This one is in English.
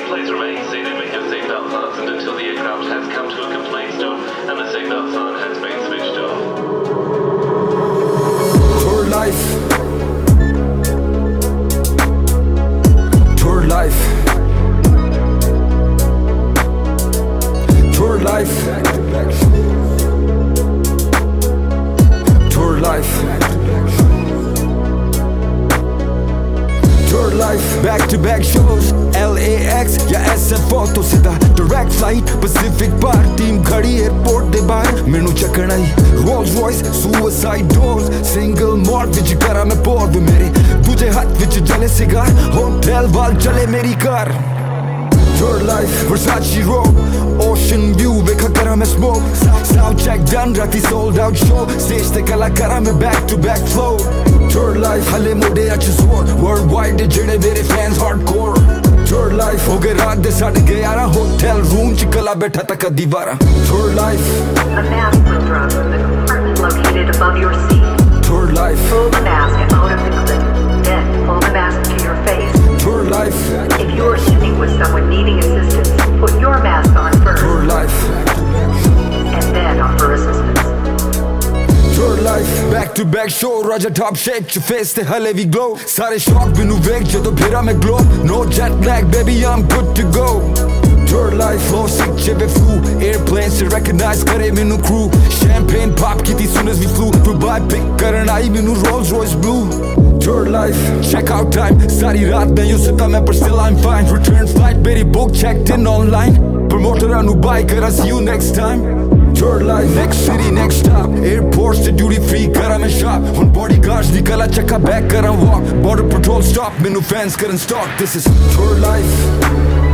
Please remain seated with your seatbelt fastened until the aircraft has come to a complete stop and the seatbelt sign has been switched off. Tour life. Tour life. Tour life. Tour life. Tour life. Back to back shows LAX या SFO तो सीधा direct flight Pacific पार team खड़ी airport दे बाहर मैनू चकण आई Rolls Royce suicide doors single malt विच करा मैं पोर वे मेरे दूजे हाथ विच जले सिगार होटल वाल चले मेरी car Tour life Versace robe Ocean view वेखा करा मैं smoke Sound check done राती sold out show Stage ते कला करा मैं back to back flow Tour life हले मोड़े अच जोर Worldwide दे जेड़े मेरे fans hardcore Tour life हो गए रात दे 11:30 Hotel room च कला बैठा तक दीवारा Tour life A mask was thrown from the compartment located above your seat. Tour life Pull the mask out of the clip. Then pull the mask to your face. Tour life If you are sitting with someone needing assistance, put your mask on first Tour life and then offer assistance. Tour life Back to back show Raja top shape च face ते हले भी glow सारे shock मैनू वेख जदों फिरा मैं glow No jet lag baby I'm good to go Tour life flow sick च flew Airplanes से recognize करे मैनू crew Champagne pop कीती soon as we flew Dubai pick करन आई मैनू Rolls Royce blue Tour life Check out time सारी रात नहीं यूं सुता मैं पर still I'm fine Return flight मेरी book checked in online Promoter anu buy करा see you next time Tour life Next city next stop Airports to duty free करा मैं shop On bodyguards निकला चक्का back करा walk Border patrol stop मैनू fans Karan stalk This is tour life